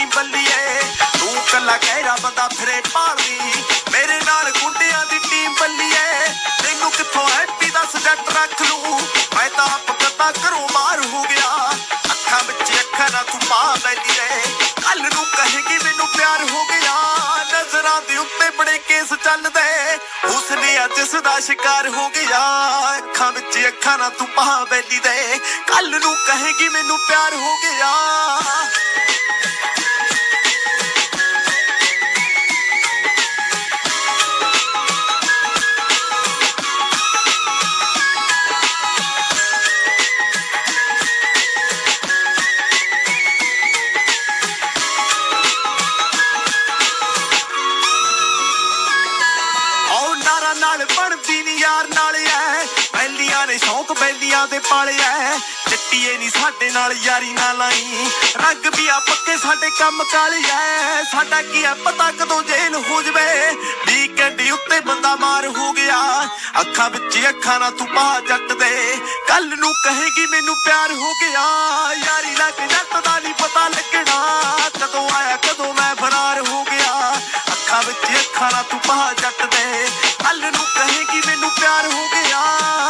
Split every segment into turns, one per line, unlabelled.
Team बल्लीए तू कला गहरा बंदा फिरे पालदी मेरे नाल गुंडियां दी टीम बल्लीए तैनू किथों हैप्पी दा सजट रख लूं मैं तां पकता घरों बाहर हो गया अखां विच अखां ना तू पा बैठी रहे कल नू कहेगी मैनू प्यार हो गया नजरां दे उत्ते बड़े केस चलदे उसने अज सदा शिकार हो गया अखां विच अखां ना तू पा बैठी दे कल नू कहेगी मैनू प्यार हो गया बनती नी यार नाल है बैलियां ने शौक बैलियां दे पाले है चिट्टीए नी साडे नाल यारी ना लाई रंग भी आ पक्के साडे कम काले है साडा की है पता कदों जेल हो जवे वीकेंड उत्ते बंदा मार हो गया अखां विच अखां ना तू पा जट दे कल नू कहेगी मैनू प्यार हो गया यारी लग जट दा नी पता लगना कदों आया कदों मैं फरार हो गया अखां विच अखां ना तू पा जट दे कल नू कहेगी मैनू प्यार हो गया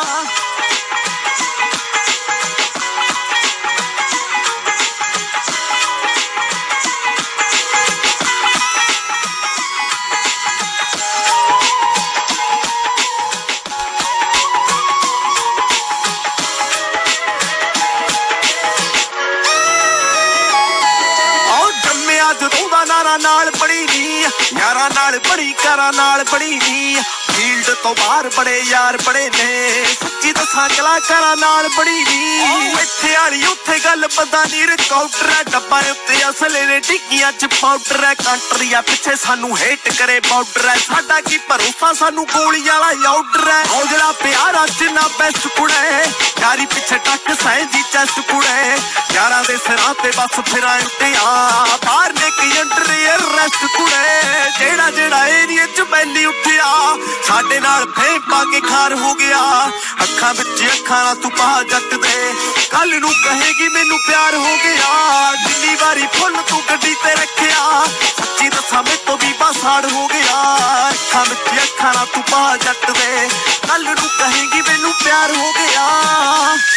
जदों दा नारा नाल पड़ी नी यारां नाल बड़ी कारां नाल पड़ी नी फील्ड तो बाहर बड़े यार बड़े ने सच्ची दसां कलाकारां नाल बड़ी नी इत्थे वाली उत्थे गल पता नी रिकॉर्डर है डब्बा उत्ते असले ने डिग्गियां च पाउडर है कंट्रिया पिछे सानू हेट करे बॉर्डर है साडा की भरोसा सानू गोली वाला आउडर है ओ जड़ा प्यारा जिन्ना बेस्ट कुड़े यारी पिछे टक साए दी चेस्ट कुड़े यारां दे सिरां ते बस फिरां उत्ते आ बाहर ने की अंडर रेस्ट कुड़े जेड़ा जेड़ा एरिया च बैली उठिया साडे नाल फेम पा के खार हो गया अखां विच अखां ना तू पा जट दे कल नू कहेगी मैनू प्यार हो गया जिन्नी वारी फुल तू गड्डी ते रखिया सच्ची दसां मेरे तो भी बासाड़ हो गया अखां विच अखां ना तू पा जट दे कल नू कहेगी मैनू प्यार हो गया।